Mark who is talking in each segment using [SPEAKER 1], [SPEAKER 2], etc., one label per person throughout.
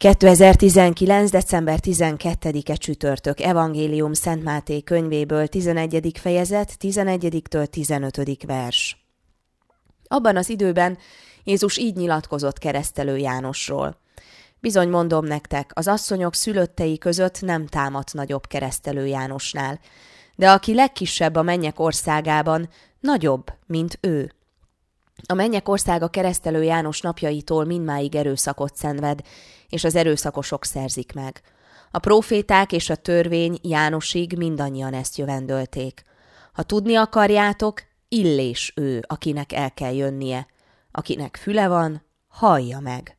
[SPEAKER 1] 2019. december 12-e csütörtök, Evangélium Szent Máté könyvéből, 11. fejezet, 11-től 15. vers. Abban az időben Jézus így nyilatkozott Keresztelő Jánosról. Bizony mondom nektek, az asszonyok szülöttei között nem támadt nagyobb Keresztelő Jánosnál, de aki legkisebb a mennyek országában, nagyobb, mint ő. A mennyek országa Keresztelő János napjaitól mindmáig erőszakot szenved, és az erőszakosok szerzik meg. A próféták és a törvény Jánosig mindannyian ezt jövendölték. Ha tudni akarjátok, Illés ő, akinek el kell jönnie. Akinek füle van, hallja meg.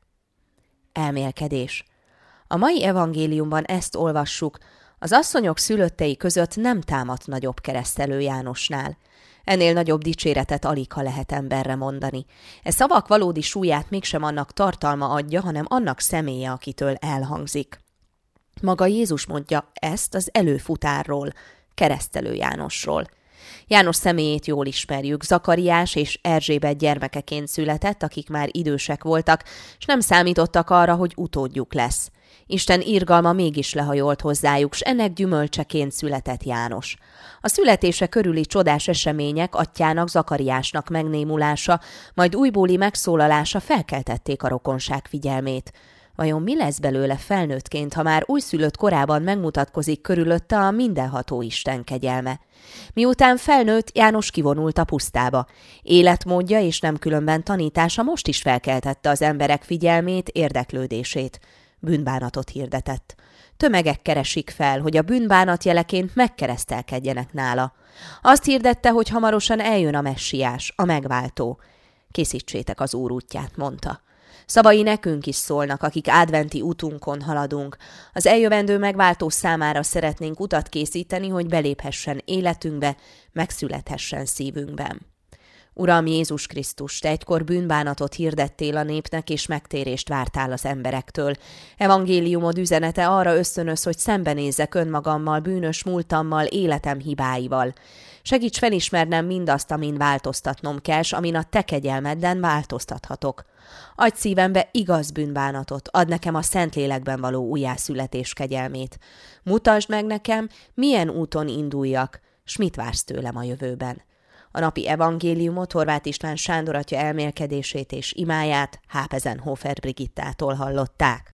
[SPEAKER 1] Elmélkedés. A mai evangéliumban ezt olvassuk, az asszonyok szülöttei között nem támadt nagyobb Keresztelő Jánosnál. Ennél nagyobb dicséretet aligha lehet emberre mondani. E szavak valódi súlyát mégsem annak tartalma adja, hanem annak személye, akitől elhangzik. Maga Jézus mondja ezt az előfutárról, Keresztelő Jánosról. János személyét jól ismerjük, Zakariás és Erzsébet gyermekeként született, akik már idősek voltak, és nem számítottak arra, hogy utódjuk lesz. Isten irgalma mégis lehajolt hozzájuk, s ennek gyümölcseként született János. A születése körüli csodás események atyjának, Zakariásnak megnémulása, majd újbóli megszólalása felkeltették a rokonság figyelmét. Vajon mi lesz belőle felnőttként, ha már újszülött korában megmutatkozik körülötte a mindenható Isten kegyelme? Miután felnőtt, János kivonult a pusztába. Életmódja és nem különben tanítása most is felkeltette az emberek figyelmét, érdeklődését. Bűnbánatot hirdetett. Tömegek keresik fel, hogy a bűnbánat jeleként megkeresztelkedjenek nála. Azt hirdette, hogy hamarosan eljön a messiás, a megváltó. Készítsétek az Úr útját, mondta. Szavai nekünk is szólnak, akik adventi útunkon haladunk. Az eljövendő megváltó számára szeretnénk utat készíteni, hogy beléphessen életünkbe, megszülethessen szívünkben. Uram Jézus Krisztus, te egykor bűnbánatot hirdettél a népnek, és megtérést vártál az emberektől. Evangéliumod üzenete arra ösztönöz, hogy szembenézzek önmagammal, bűnös múltammal, életem hibáival. Segíts felismernem mindazt, amin változtatnom kell, s amin a te kegyelmedden változtathatok. Adj szívembe igaz bűnbánatot, add nekem a Szentlélekben való újjászületés kegyelmét. Mutasd meg nekem, milyen úton induljak, s mit vársz tőlem a jövőben. A napi evangéliumot Horváth István Sándor atya elmélkedését és imáját Hápezenhofer Brigittától hallották.